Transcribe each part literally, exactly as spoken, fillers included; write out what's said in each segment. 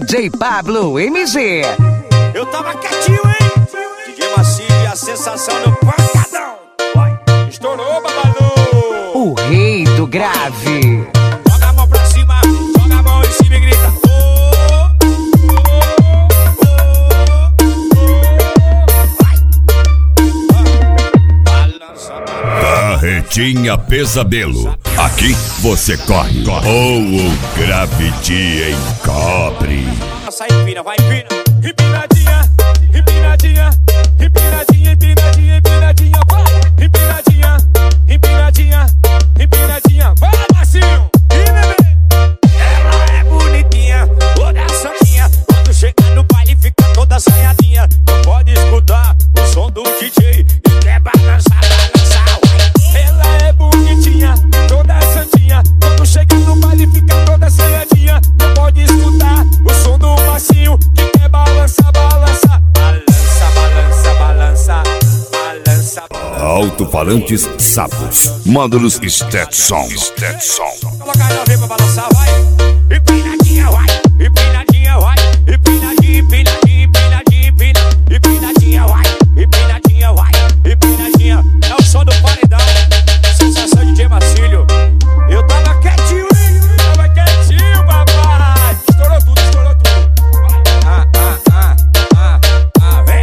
D J Pablo M G. Eu tava quietinho, hein? D J Macio e a sensação no pancadão. Estourou, babalu. O rei do grave. Joga a mão pra cima, joga a mão em cima e grita. Oh, oh, oh, oh. Balança, Barretinha Pesadelo. Aqui você corre ou o grave te encobre. Nossa, empina, vai empina. Empinadinha, empinadinha, empinadinha, empinadinha, empinadinha, vai. Empinadinha, empinadinha, empinadinha, vai, Marcinho. E bebê. Ela é bonitinha, toda santinha. Quando chega no baile fica toda assanhadinha. Não pode escutar o som do D J e quer balançar, balançar, vai. Ela é bonitinha, toda santinha. Quando chega no baile fica toda assanhadinha. Não pode escutar o som do Marcinho que quer balançar, balançar. Balança, balança, balança, balança. Alto-falantes Sapos. Módulos Stetson. Stetson. Coloca aí na vem pra balançar, vai. Empinadinha, vai. Empinadinha, vai. Empinadinha, empinadinha, empinadinha, empina. Empinadinha, vai. Empinadinha, vai. Empinadinha. É o som do paredão. Sensação de D J Macílio. Eu tava quietinho, hein? Tava quietinho, papai. Estourou tudo, estourou tudo. Vai. Ah, ah, ah, ah, ah, vem.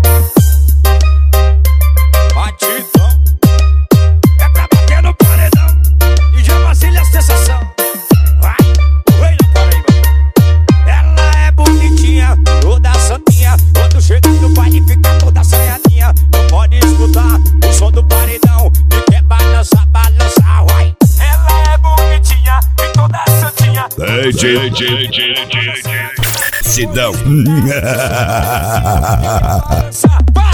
Batidão. É pra bater no paredão. D J Macílio é a sensação. Vai, o rei da Paraíba. Ela é bonitinha, toda santinha. Quando chega no baile fica toda assanhadinha. Não pode escutar o som do paredão que quer balançar, balançar, vai. Ela é bonitinha e toda santinha. D J, D J, D J, Sidão. Balança, vai.